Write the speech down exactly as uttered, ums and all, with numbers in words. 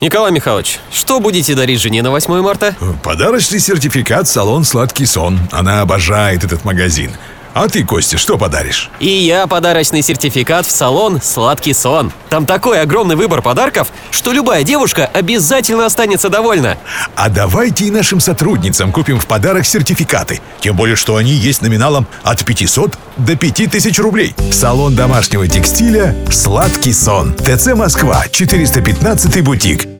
Николай Михайлович, что будете дарить жене на восьмое марта? Подарочный сертификат в салон «Сладкий сон». Она обожает этот магазин. А ты, Костя, что подаришь? И я подарочный сертификат в салон «Сладкий сон». Там такой огромный выбор подарков, что любая девушка обязательно останется довольна. А давайте и нашим сотрудницам купим в подарок сертификаты. Тем более, что они есть номиналом от пятисот до пяти тысяч рублей. Салон домашнего текстиля «Сладкий сон». ТЦ Москва, четыреста пятнадцатый бутик.